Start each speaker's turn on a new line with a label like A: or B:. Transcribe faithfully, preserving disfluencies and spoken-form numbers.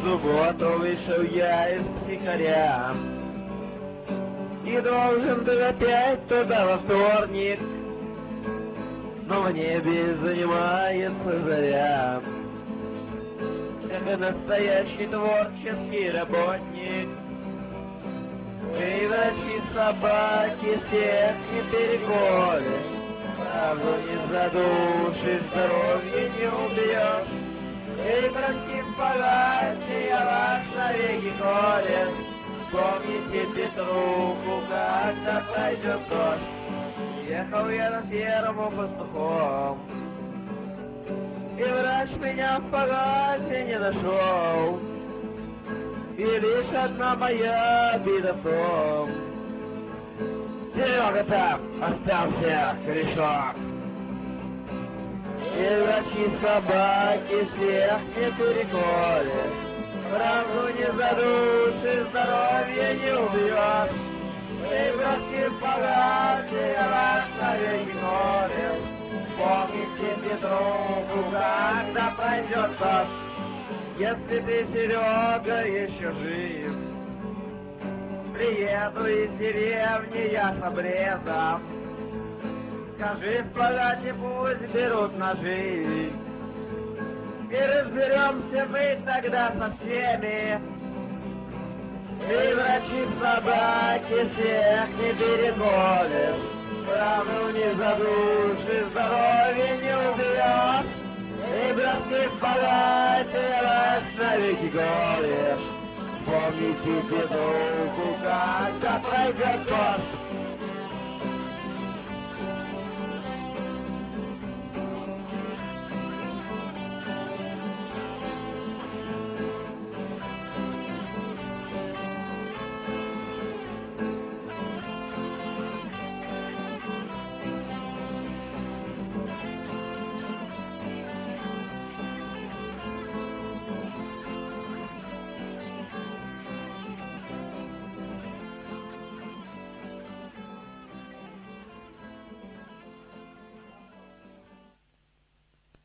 A: субботу вышел я из психаря и должен был опять туда во вторник, но в небе занимается заря. Как и настоящий творческий работник, и врачи собаки всех не переколешь, правду не задушишь, здоровье не убьешь. И прости погасти, я вас навеки колешь. Помните Петруху, когда пойдет дождь. Ехал я на ферму пастухом, и врач меня в погасе не нашел. И лишь одна моя обида в том: Серега там остался корешок. И врачи собаки всех не переколешь, правду не задушишь, здоровье не убьешь. И братки в погасе, я вас навеки колешь. Помните Петруху, когда пройдет дождь. Если ты, Серега, еще жив, приеду из деревни я с обрезом. Скажи в палате, пусть берут ножи, и разберемся мы тогда со всеми. И врачи собаки всех не переколешь, правду не задушишь, здоровье не убьешь. И братки в палате вас навеки колешь. Помните Петруху, когда пройдет дождь.